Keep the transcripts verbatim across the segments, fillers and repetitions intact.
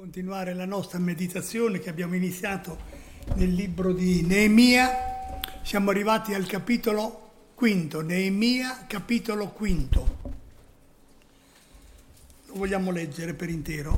Continuare la nostra meditazione che abbiamo iniziato nel libro di Neemia. Siamo arrivati al capitolo quinto, Neemia capitolo quinto. Lo vogliamo leggere per intero.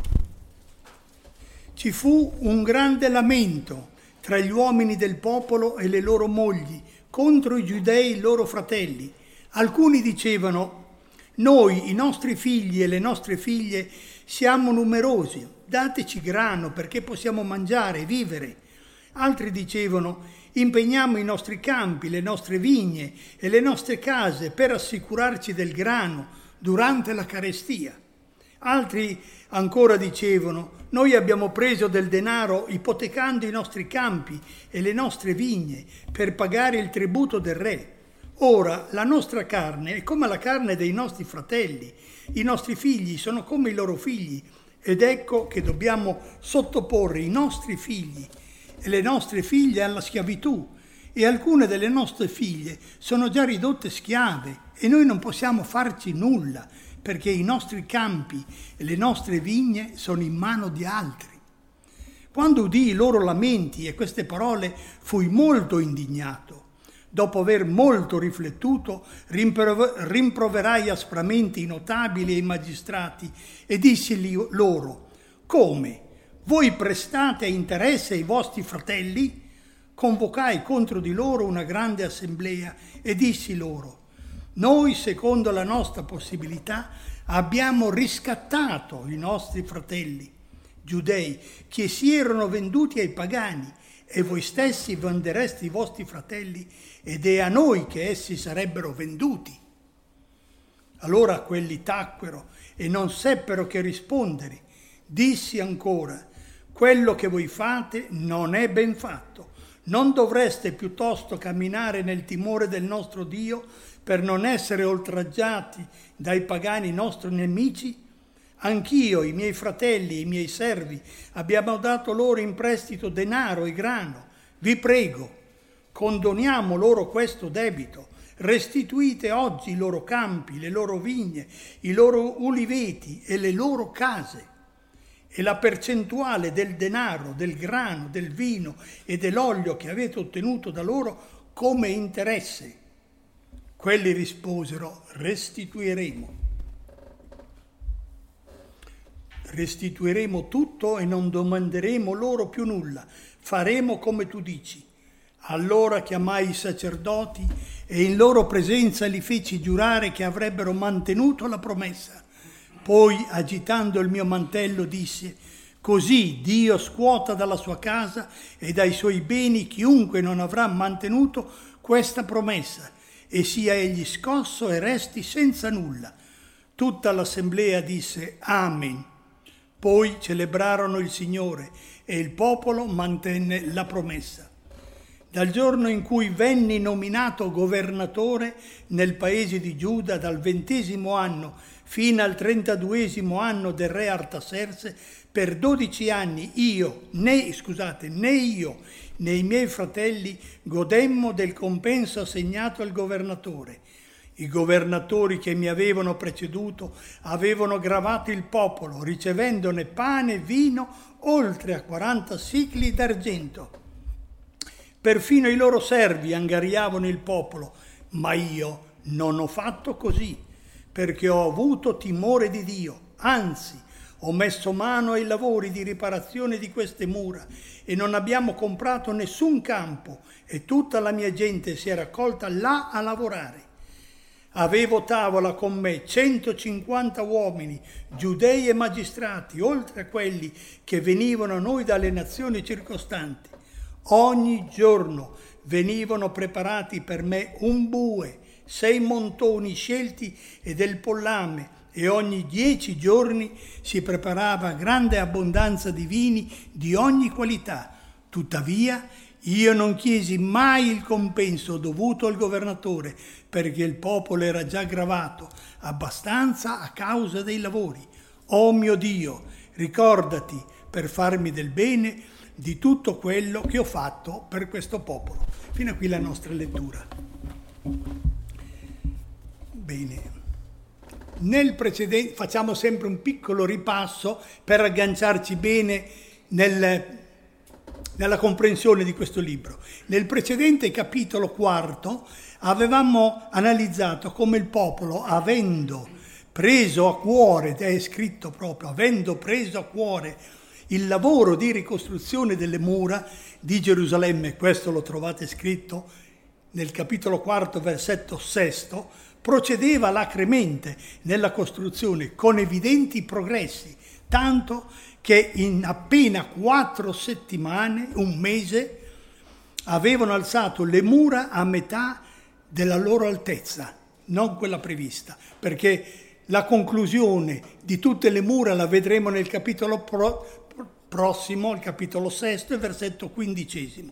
Ci fu un grande lamento tra gli uomini del popolo e le loro mogli contro i giudei loro fratelli. Alcuni dicevano: noi, i nostri figli e le nostre figlie, siamo numerosi, dateci grano perché possiamo mangiare e vivere. Altri dicevano: impegniamo i nostri campi, le nostre vigne e le nostre case per assicurarci del grano durante la carestia. Altri ancora dicevano: noi abbiamo preso del denaro ipotecando i nostri campi e le nostre vigne per pagare il tributo del re. Ora la nostra carne è come la carne dei nostri fratelli, i nostri figli sono come i loro figli, ed ecco che dobbiamo sottoporre i nostri figli e le nostre figlie alla schiavitù, e alcune delle nostre figlie sono già ridotte schiave e noi non possiamo farci nulla perché i nostri campi e le nostre vigne sono in mano di altri. Quando udii i loro lamenti e queste parole fui molto indignato. Dopo aver molto riflettuto, rimproverai aspramente i notabili e i magistrati e dissi loro: come? Voi prestate interesse ai vostri fratelli? Convocai contro di loro una grande assemblea e dissi loro: noi, secondo la nostra possibilità, abbiamo riscattato i nostri fratelli giudei che si erano venduti ai pagani, e voi stessi vendereste i vostri fratelli, ed è a noi che essi sarebbero venduti. Allora quelli tacquero e non seppero che rispondere. Dissi ancora: quello che voi fate non è ben fatto. Non dovreste piuttosto camminare nel timore del nostro Dio per non essere oltraggiati dai pagani nostri nemici? Anch'io, i miei fratelli e i miei servi abbiamo dato loro in prestito denaro e grano. Vi prego, condoniamo loro questo debito. Restituite oggi i loro campi, le loro vigne, i loro uliveti e le loro case. E la percentuale del denaro, del grano, del vino e dell'olio che avete ottenuto da loro come interesse. Quelli risposero: restituiremo. Restituiremo tutto e non domanderemo loro più nulla. Faremo come tu dici. Allora chiamai i sacerdoti e in loro presenza li feci giurare che avrebbero mantenuto la promessa. Poi, agitando il mio mantello, disse: così Dio scuota dalla sua casa e dai suoi beni chiunque non avrà mantenuto questa promessa, e sia egli scosso e resti senza nulla. Tutta l'assemblea disse: Amen. Poi celebrarono il Signore e il popolo mantenne la promessa. Dal giorno in cui venni nominato governatore nel paese di Giuda, dal ventesimo anno fino al trentaduesimo anno del re Artaserse, per dodici anni io, né, scusate, né io né i miei fratelli godemmo del compenso assegnato al governatore. I governatori che mi avevano preceduto avevano gravato il popolo, ricevendone pane e vino oltre a quaranta sicli d'argento. Perfino i loro servi angariavano il popolo, ma io non ho fatto così, perché ho avuto timore di Dio. Anzi, ho messo mano ai lavori di riparazione di queste mura e non abbiamo comprato nessun campo, e tutta la mia gente si è raccolta là a lavorare. Avevo a tavola con me centocinquanta uomini, giudei e magistrati, oltre a quelli che venivano a noi dalle nazioni circostanti. Ogni giorno venivano preparati per me un bue, sei montoni scelti e del pollame, e ogni dieci giorni si preparava grande abbondanza di vini di ogni qualità. Tuttavia io non chiesi mai il compenso dovuto al governatore, perché il popolo era già gravato abbastanza a causa dei lavori. Oh mio Dio, ricordati per farmi del bene di tutto quello che ho fatto per questo popolo. Fino a qui la nostra lettura. Bene. Nel precedente, facciamo sempre un piccolo ripasso per agganciarci bene nel, nella comprensione di questo libro. Nel precedente capitolo quarto avevamo analizzato come il popolo, avendo preso a cuore, è scritto proprio, avendo preso a cuore il lavoro di ricostruzione delle mura di Gerusalemme, questo lo trovate scritto nel capitolo quarto, versetto sesto, procedeva alacremente nella costruzione con evidenti progressi, tanto che in appena quattro settimane, un mese, avevano alzato le mura a metà della loro altezza, non quella prevista, perché la conclusione di tutte le mura la vedremo nel capitolo pro, prossimo, il capitolo sesto, il versetto quindicesimo.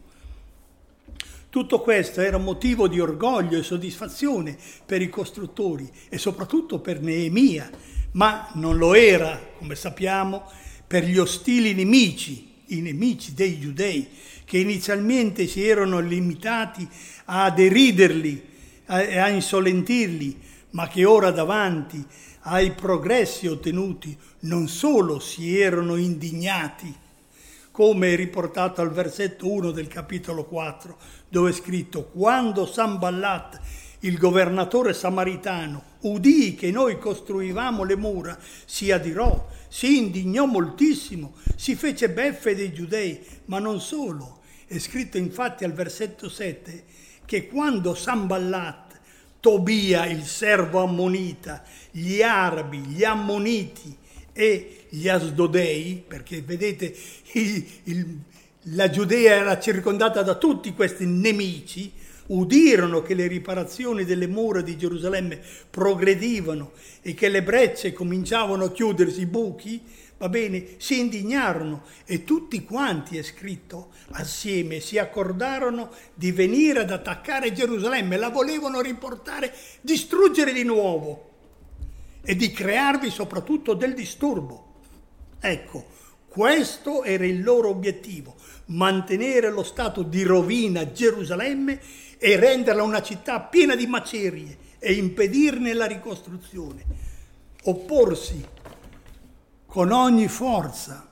Tutto questo era motivo di orgoglio e soddisfazione per i costruttori e soprattutto per Neemia, ma non lo era, come sappiamo, per gli ostili nemici, i nemici dei giudei, che inizialmente si erano limitati a deriderli e a insolentirli, ma che ora davanti ai progressi ottenuti non solo si erano indignati, come è riportato al versetto uno del capitolo quattro, dove è scritto: quando Sanballat, il governatore samaritano, udì che noi costruivamo le mura, si adirò, si indignò moltissimo, si fece beffe dei giudei, ma non solo. È scritto infatti al versetto sette che quando Sanballat, Tobia, il servo ammonita, gli arabi, gli ammoniti e gli asdodei, perché vedete il, il, la Giudea era circondata da tutti questi nemici, udirono che le riparazioni delle mura di Gerusalemme progredivano e che le brecce cominciavano a chiudersi, i buchi, va bene, si indignarono e tutti quanti, è scritto, assieme si accordarono di venire ad attaccare Gerusalemme, la volevano riportare, distruggere di nuovo e di crearvi soprattutto del disturbo. Ecco, questo era il loro obiettivo, mantenere lo stato di rovina a Gerusalemme e renderla una città piena di macerie e impedirne la ricostruzione, opporsi con ogni forza.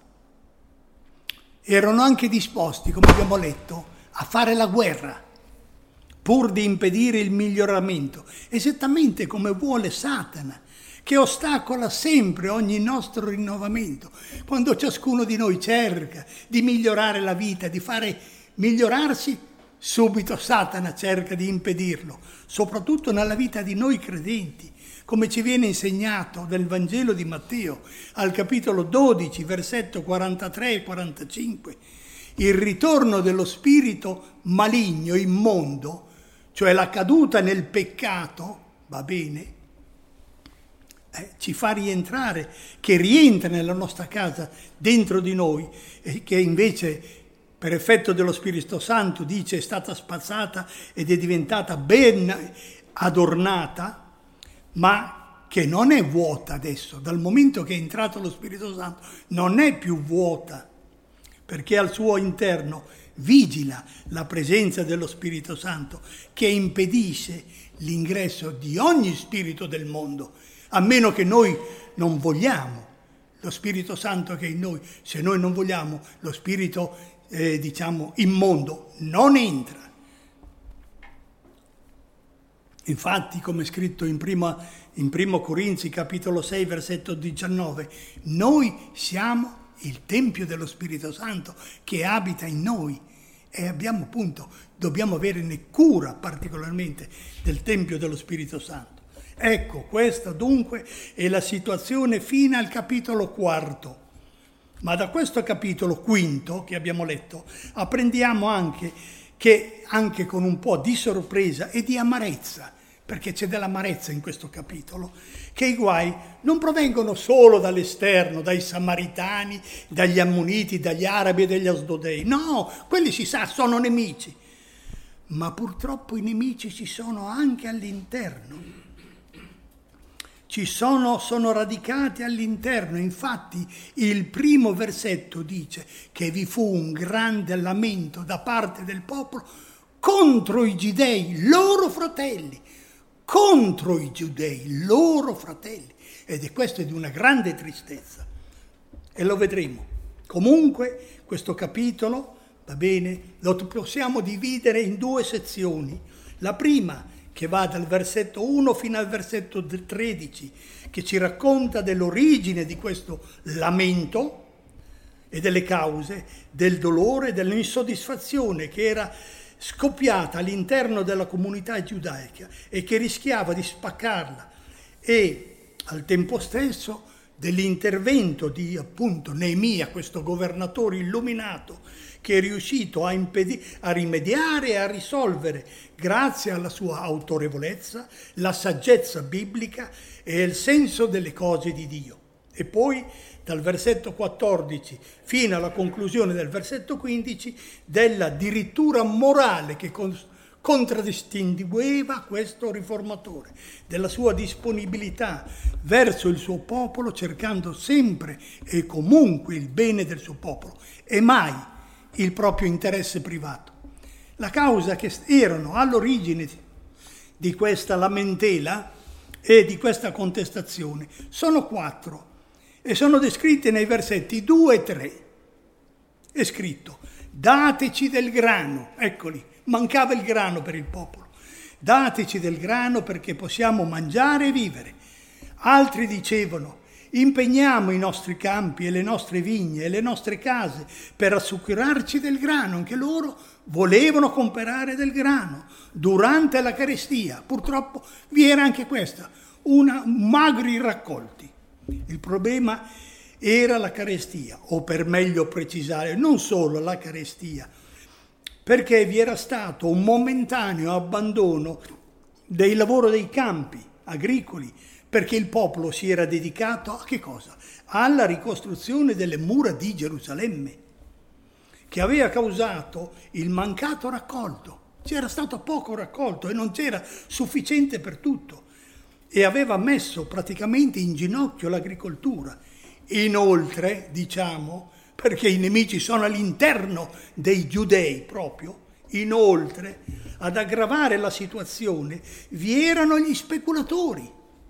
Erano anche disposti, come abbiamo letto, a fare la guerra, pur di impedire il miglioramento, esattamente come vuole Satana, che ostacola sempre ogni nostro rinnovamento. Quando ciascuno di noi cerca di migliorare la vita, di fare migliorarsi, subito Satana cerca di impedirlo, soprattutto nella vita di noi credenti, come ci viene insegnato nel Vangelo di Matteo, al capitolo dodici, versetto quarantatré e quarantacinque. Il ritorno dello spirito maligno, immondo, cioè la caduta nel peccato, va bene, eh, ci fa rientrare, che rientra nella nostra casa, dentro di noi, e che invece per effetto dello Spirito Santo, dice, è stata spazzata ed è diventata ben adornata, ma che non è vuota adesso. Dal momento che è entrato lo Spirito Santo non è più vuota, perché al suo interno vigila la presenza dello Spirito Santo, che impedisce l'ingresso di ogni spirito del mondo, a meno che noi non vogliamo lo Spirito Santo che è in noi. Se noi non vogliamo, lo spirito eh, diciamo immondo non entra. Infatti, come è scritto in prima in primo Corinzi capitolo sei versetto diciannove, noi siamo il tempio dello Spirito Santo che abita in noi e abbiamo appunto dobbiamo avere cura particolarmente del tempio dello Spirito Santo. Ecco, questa dunque è la situazione fino al capitolo quarto. Ma da questo capitolo quinto che abbiamo letto apprendiamo anche che anche con un po' di sorpresa e di amarezza, perché c'è dell'amarezza in questo capitolo, che i guai non provengono solo dall'esterno, dai samaritani, dagli ammoniti, dagli arabi e dagli asdodei. No, quelli si sa, sono nemici. Ma purtroppo i nemici ci sono anche all'interno. Ci sono, sono radicati all'interno. Infatti il primo versetto dice che vi fu un grande lamento da parte del popolo contro i giudei, loro fratelli. Contro i giudei, loro fratelli. ed è questo è di una grande tristezza. E lo vedremo. Comunque questo capitolo, va bene, lo possiamo dividere in due sezioni. La prima, che va dal versetto uno fino al versetto tredici, che ci racconta dell'origine di questo lamento e delle cause del dolore e dell'insoddisfazione che era scoppiata all'interno della comunità giudaica e che rischiava di spaccarla, e al tempo stesso dell'intervento di appunto Neemia, questo governatore illuminato che è riuscito a, impedi- a rimediare e a risolvere, grazie alla sua autorevolezza, la saggezza biblica e il senso delle cose di Dio. E poi dal versetto quattordici fino alla conclusione del versetto quindici della dirittura morale che con- contraddistingueva questo riformatore, della sua disponibilità verso il suo popolo, cercando sempre e comunque il bene del suo popolo e mai il proprio interesse privato. La causa che erano all'origine di questa lamentela e di questa contestazione sono quattro e sono descritte nei versetti due e tre. È scritto: dateci del grano, eccoli, mancava il grano per il popolo. Dateci del grano perché possiamo mangiare e vivere. Altri dicevano: impegniamo i nostri campi e le nostre vigne e le nostre case per assicurarci del grano. Anche loro volevano comprare del grano durante la carestia. Purtroppo vi era anche questa, una magri raccolti. Il problema era la carestia, o per meglio precisare, non solo la carestia, perché vi era stato un momentaneo abbandono del lavoro dei campi agricoli, perché il popolo si era dedicato a che cosa? Alla ricostruzione delle mura di Gerusalemme, che aveva causato il mancato raccolto. C'era stato poco raccolto e non c'era sufficiente per tutto, e aveva messo praticamente in ginocchio l'agricoltura. Inoltre, diciamo, perché i nemici sono all'interno dei giudei proprio, inoltre, ad aggravare la situazione, vi erano gli speculatori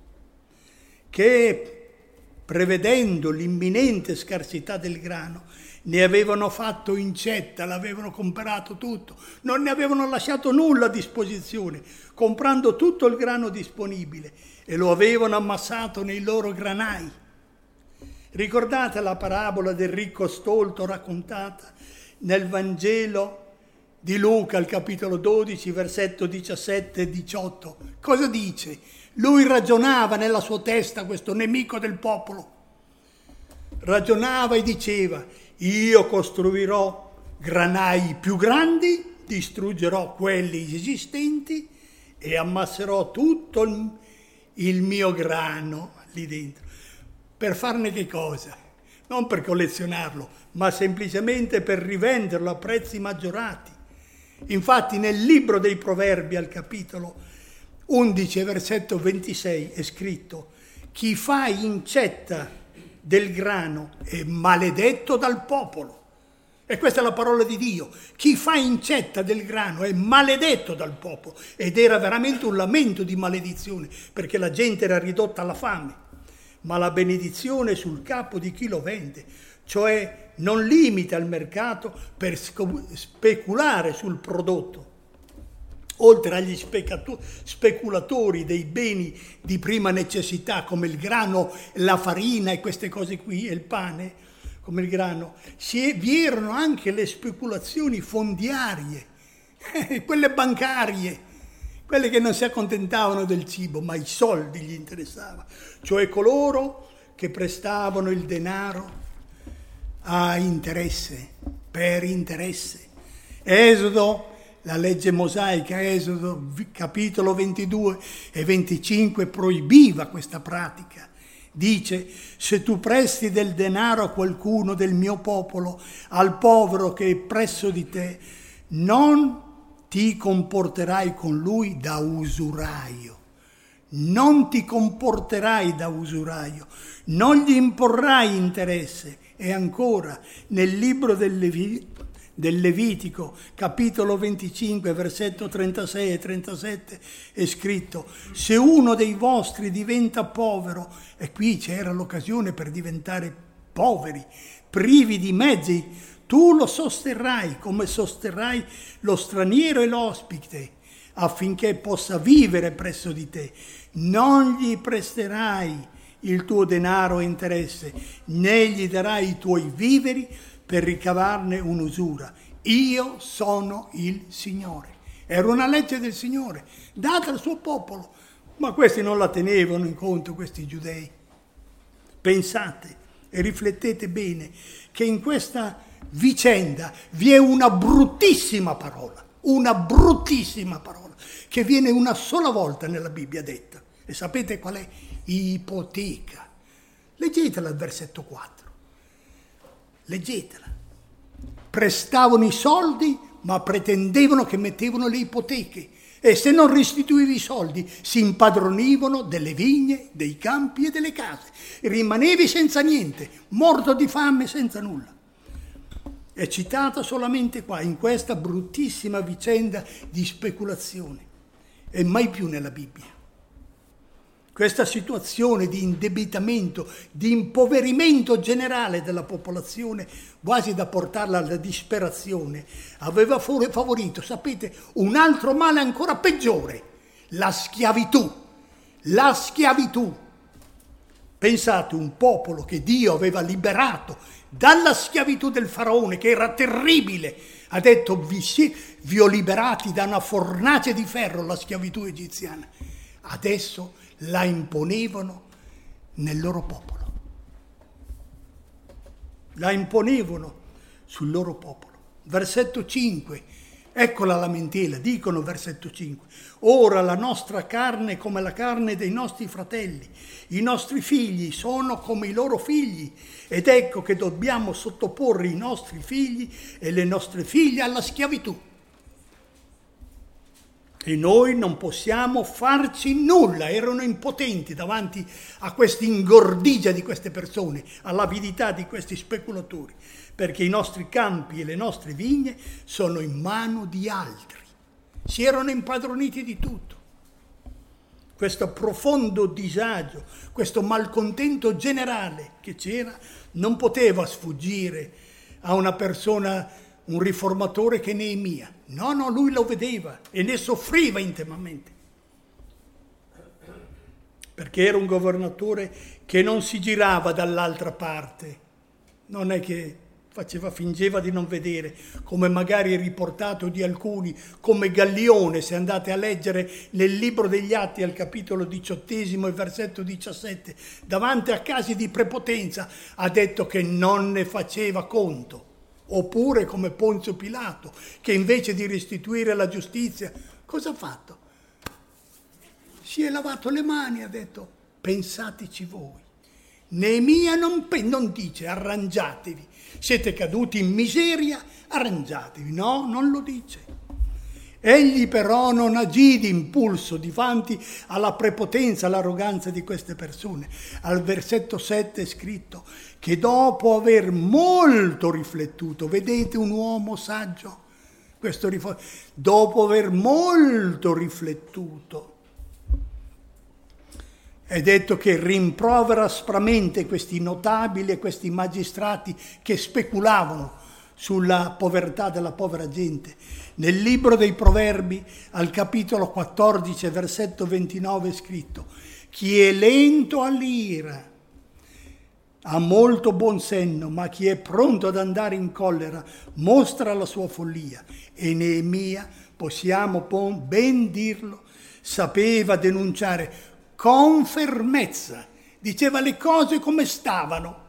che, prevedendo l'imminente scarsità del grano, ne avevano fatto incetta, l'avevano comprato tutto, non ne avevano lasciato nulla a disposizione, comprando tutto il grano disponibile e lo avevano ammassato nei loro granai. Ricordate la parabola del ricco stolto raccontata nel Vangelo di Luca, al capitolo dodici, versetto diciassette e diciotto? Cosa dice? Lui ragionava nella sua testa, questo nemico del popolo. Ragionava e diceva: io costruirò granai più grandi, distruggerò quelli esistenti e ammasserò tutto il, il mio grano lì dentro. Per farne che cosa? Non per collezionarlo, ma semplicemente per rivenderlo a prezzi maggiorati. Infatti nel libro dei Proverbi, al capitolo undici, versetto ventisei, è scritto: chi fa incetta del grano è maledetto dal popolo. E questa è la parola di Dio. Chi fa incetta del grano è maledetto dal popolo. Ed era veramente un lamento di maledizione, perché la gente era ridotta alla fame. Ma la benedizione è sul capo di chi lo vende, cioè non limita il mercato per speculare sul prodotto. Oltre agli speculatori dei beni di prima necessità, come il grano, la farina e queste cose qui, e il pane, come il grano, si, vi erano anche le speculazioni fondiarie, quelle bancarie, quelle che non si accontentavano del cibo, ma i soldi gli interessava, cioè coloro che prestavano il denaro a interesse, per interesse. Esodo, la legge mosaica, Esodo capitolo ventidue e venticinque proibiva questa pratica. Dice: se tu presti del denaro a qualcuno del mio popolo, al povero che è presso di te, non ti comporterai con lui da usuraio. Non ti comporterai da usuraio, non gli imporrai interesse. E ancora, nel libro del, Levi, del Levitico, capitolo venticinque, versetto trentasei e trentasette, è scritto: se uno dei vostri diventa povero, e qui c'era l'occasione per diventare poveri, privi di mezzi, tu lo sosterrai come sosterrai lo straniero e l'ospite, affinché possa vivere presso di te. Non gli presterai il tuo denaro e interesse, né gli darai i tuoi viveri per ricavarne un'usura. Io sono il Signore. Era una legge del Signore, data al suo popolo, ma questi non la tenevano in conto, questi giudei. Pensate e riflettete bene che in questa vicenda vi è una bruttissima parola, una bruttissima parola, che viene una sola volta nella Bibbia detta. E sapete qual è? Ipoteca. Leggetela al versetto quattro. Leggetela. Prestavano i soldi, ma pretendevano che mettevano le ipoteche. E se non restituivi i soldi, si impadronivano delle vigne, dei campi e delle case. Rimanevi senza niente, morto di fame, senza nulla. È citata solamente qua, in questa bruttissima vicenda di speculazione, e mai più nella Bibbia. Questa situazione di indebitamento, di impoverimento generale della popolazione, quasi da portarla alla disperazione, aveva favorito, sapete, un altro male ancora peggiore: la schiavitù. La schiavitù. Pensate, un popolo che Dio aveva liberato dalla schiavitù del faraone, che era terribile, ha detto: vi, si, vi ho liberati da una fornace di ferro, la schiavitù egiziana. Adesso la imponevano nel loro popolo. La imponevano sul loro popolo. Versetto cinque, ecco la lamentela, dicono versetto cinque: ora la nostra carne è come la carne dei nostri fratelli, i nostri figli sono come i loro figli, ed ecco che dobbiamo sottoporre i nostri figli e le nostre figlie alla schiavitù. E noi non possiamo farci nulla. Erano impotenti davanti a questa ingordigia di queste persone, all'avidità di questi speculatori, perché i nostri campi e le nostre vigne sono in mano di altri. Si erano impadroniti di tutto. Questo profondo disagio, questo malcontento generale che c'era, non poteva sfuggire a una persona, un riformatore che Neemia. No, no, lui lo vedeva e ne soffriva intimamente. Perché era un governatore che non si girava dall'altra parte. Non è che faceva, fingeva di non vedere, come magari è riportato di alcuni, come Gallione, se andate a leggere nel libro degli Atti al capitolo diciottesimo e versetto diciassette, davanti a casi di prepotenza ha detto che non ne faceva conto. Oppure come Ponzio Pilato, che invece di restituire la giustizia, cosa ha fatto? Si è lavato le mani, ha detto: pensateci voi. Neemia non, non dice arrangiatevi, siete caduti in miseria, arrangiatevi. No, non lo dice. Egli però non agì di impulso davanti alla prepotenza, all'arroganza di queste persone. Al versetto sette è scritto che dopo aver molto riflettuto, vedete un uomo saggio, questo rifo- dopo aver molto riflettuto, è detto che rimprovera aspramente questi notabili e questi magistrati che speculavano sulla povertà della povera gente. Nel libro dei Proverbi, al capitolo quattordici, versetto ventinove, è scritto: chi è lento all'ira ha molto buon senno, ma chi è pronto ad andare in collera mostra la sua follia. E Neemia, possiamo ben dirlo, sapeva denunciare con fermezza, diceva le cose come stavano.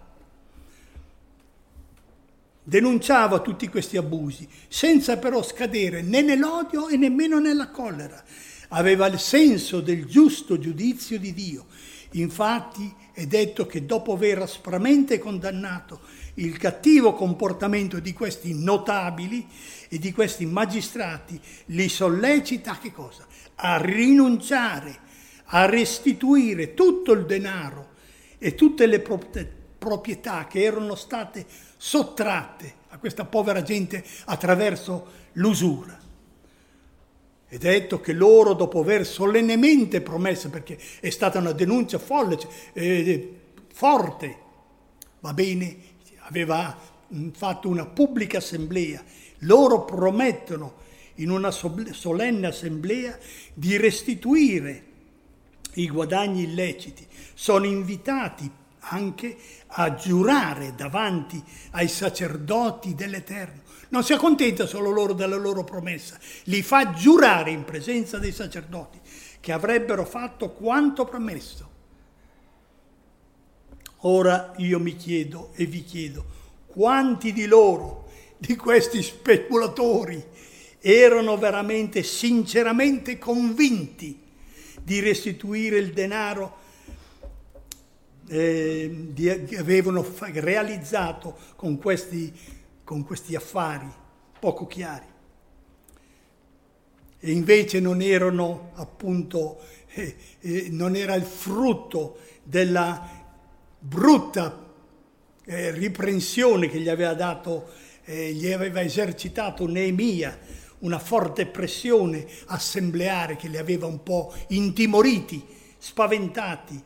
Denunciava tutti questi abusi, senza però scadere né nell'odio e nemmeno nella collera. Aveva il senso del giusto giudizio di Dio. Infatti è detto che dopo aver aspramente condannato il cattivo comportamento di questi notabili e di questi magistrati, li sollecita a che cosa? A rinunciare, a restituire tutto il denaro e tutte le proprietà che erano state sottratte a questa povera gente attraverso l'usura. Ed è detto che loro, dopo aver solennemente promesso, perché è stata una denuncia folle, eh, forte, va bene, aveva fatto una pubblica assemblea, loro promettono in una solenne assemblea di restituire i guadagni illeciti, sono invitati anche a giurare davanti ai sacerdoti dell'Eterno. Non si accontenta solo loro della loro promessa, li fa giurare in presenza dei sacerdoti che avrebbero fatto quanto promesso. Ora io mi chiedo e vi chiedo, quanti di loro, di questi speculatori, erano veramente, sinceramente convinti di restituire il denaro eh, di, che avevano fa- realizzato con questi, con questi affari poco chiari? E invece non erano appunto, eh, eh, non era il frutto della brutta eh, riprensione che gli aveva dato, eh, gli aveva esercitato Neemia, una forte pressione assembleare che li aveva un po' intimoriti, spaventati,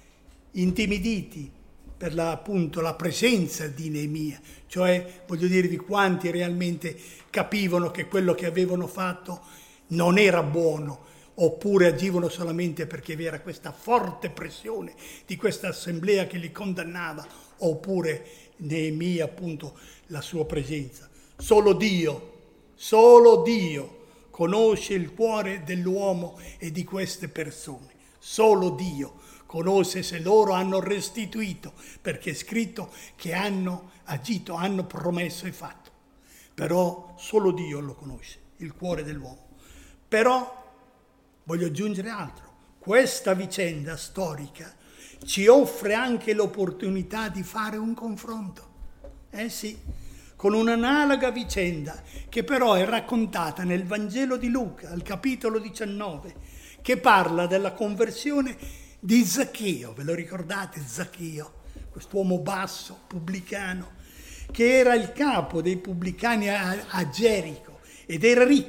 intimiditi per la, appunto la presenza di Neemia. Cioè, voglio dirvi, quanti realmente capivano che quello che avevano fatto non era buono, oppure agivano solamente perché vi era questa forte pressione di questa assemblea che li condannava, oppure Neemia, appunto, la sua presenza. Solo Dio, solo Dio conosce il cuore dell'uomo e di queste persone. Solo Dio conosce se loro hanno restituito, perché è scritto che hanno agito, hanno promesso e fatto. Però solo Dio lo conosce, il cuore dell'uomo. Però voglio aggiungere altro. Questa vicenda storica ci offre anche l'opportunità di fare un confronto. Eh sì, con un'analoga vicenda che però è raccontata nel Vangelo di Luca, al capitolo diciannove, che parla della conversione di Zaccheo. Ve lo ricordate Zaccheo? Quest'uomo basso, pubblicano, che era il capo dei pubblicani a, a Gerico ed era ricco.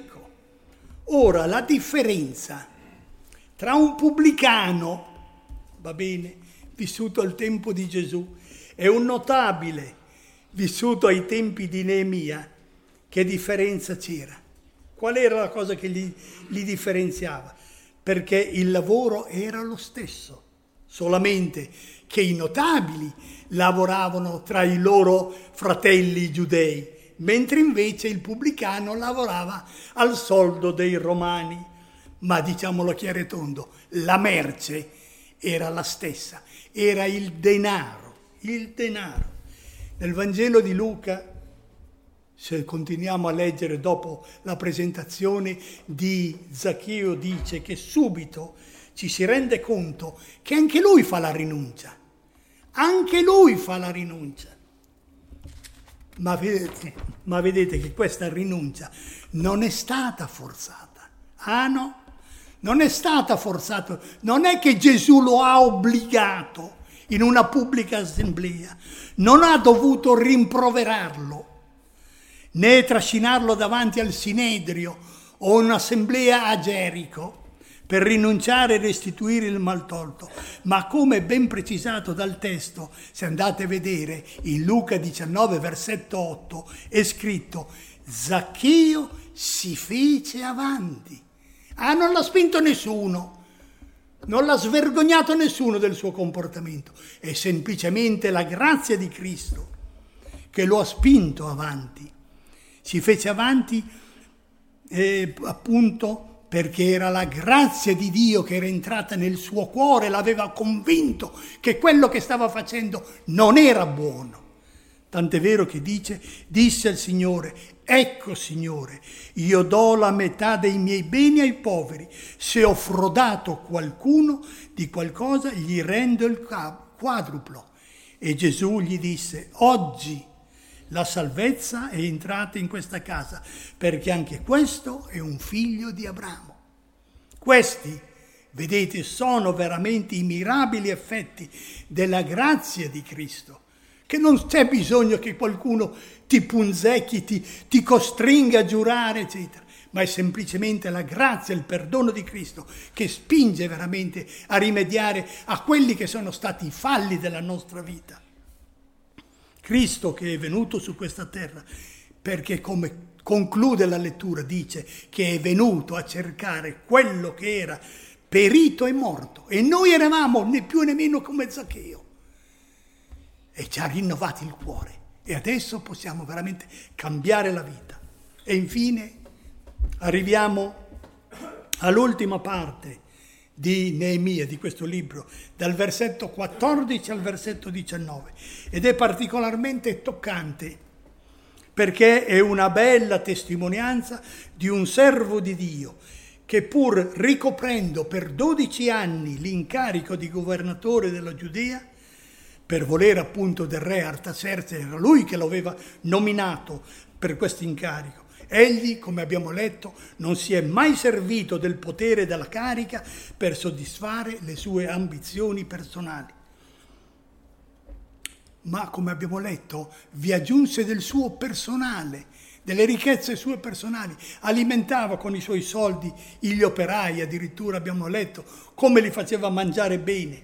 Ora, la differenza tra un pubblicano, va bene, vissuto al tempo di Gesù, e un notabile vissuto ai tempi di Neemia, che differenza c'era? Qual era la cosa che li, li differenziava? Perché il lavoro era lo stesso, solamente che i notabili lavoravano tra i loro fratelli giudei, mentre invece il pubblicano lavorava al soldo dei romani. Ma diciamolo chiaro e tondo, la merce era la stessa, era il denaro, il denaro. Nel Vangelo di Luca, se continuiamo a leggere dopo la presentazione di Zaccheo, dice che subito ci si rende conto che anche lui fa la rinuncia, anche lui fa la rinuncia. Ma vedete, ma vedete che questa rinuncia non è stata forzata. Ah no, non è stata forzata. Non è che Gesù lo ha obbligato in una pubblica assemblea. Non ha dovuto rimproverarlo, né trascinarlo davanti al Sinedrio o un'assemblea a Gerico per rinunciare e restituire il maltolto, ma come ben precisato dal testo, se andate a vedere in Luca diciannove versetto otto, è scritto: Zaccheo si fece avanti. Ah, non l'ha spinto nessuno, non l'ha svergognato nessuno del suo comportamento, è semplicemente la grazia di Cristo che lo ha spinto avanti. Si fece avanti eh, appunto perché era la grazia di Dio che era entrata nel suo cuore, l'aveva convinto che quello che stava facendo non era buono. Tant'è vero che dice, disse al Signore: ecco Signore, io do la metà dei miei beni ai poveri, se ho frodato qualcuno di qualcosa gli rendo il quadruplo. E Gesù gli disse: oggi la salvezza è entrata in questa casa, perché anche questo è un figlio di Abramo. Questi, vedete, sono veramente i mirabili effetti della grazia di Cristo, che non c'è bisogno che qualcuno ti punzecchi, ti, ti costringa a giurare, eccetera, ma è semplicemente la grazia e il perdono di Cristo che spinge veramente a rimediare a quelli che sono stati i falli della nostra vita. Cristo che è venuto su questa terra, perché come conclude la lettura, dice che è venuto a cercare quello che era perito e morto, e noi eravamo né più né meno come Zaccheo, e ci ha rinnovato il cuore, e adesso possiamo veramente cambiare la vita. E infine arriviamo all'ultima parte di Neemia, di questo libro, dal versetto quattordici al versetto diciannove, ed è particolarmente toccante perché è una bella testimonianza di un servo di Dio che, pur ricoprendo per dodici anni l'incarico di governatore della Giudea, per volere appunto del re Artaserse, era lui che lo aveva nominato per questo incarico, egli, come abbiamo letto, non si è mai servito del potere e della carica per soddisfare le sue ambizioni personali, ma, come abbiamo letto, vi aggiunse del suo personale, delle ricchezze sue personali, alimentava con i suoi soldi gli operai, addirittura abbiamo letto come li faceva mangiare bene.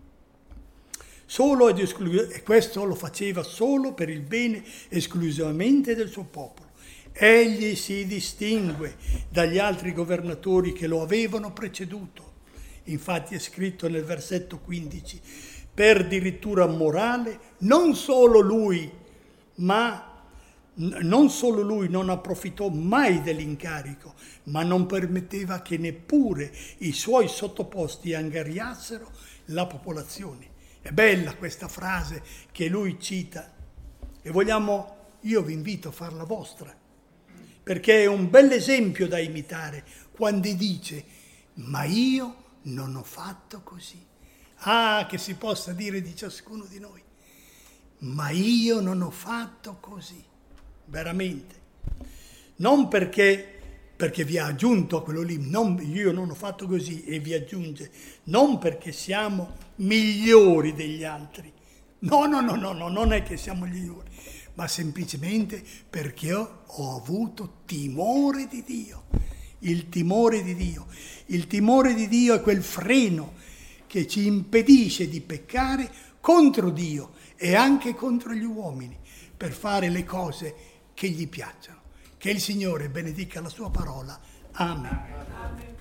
Solo ed esclu- e questo lo faceva solo per il bene esclusivamente del suo popolo. Egli si distingue dagli altri governatori che lo avevano preceduto. Infatti è scritto nel versetto quindici: per dirittura morale, non solo lui, ma non solo lui non approfittò mai dell'incarico, ma non permetteva che neppure i suoi sottoposti angariassero la popolazione. È bella questa frase che lui cita e vogliamo, io vi invito a farla vostra, perché è un bel esempio da imitare quando dice: ma io non ho fatto così. Ah, che si possa dire di ciascuno di noi: ma io non ho fatto così, veramente. Non perché, perché vi ha aggiunto a quello lì, non, io non ho fatto così, e vi aggiunge, non perché siamo migliori degli altri. No, no, no, no, no, non è che siamo migliori, ma semplicemente perché ho, ho avuto timore di Dio. Il timore di Dio. Il timore di Dio è quel freno che ci impedisce di peccare contro Dio e anche contro gli uomini, per fare le cose che gli piacciono. Che il Signore benedica la sua parola. Amen.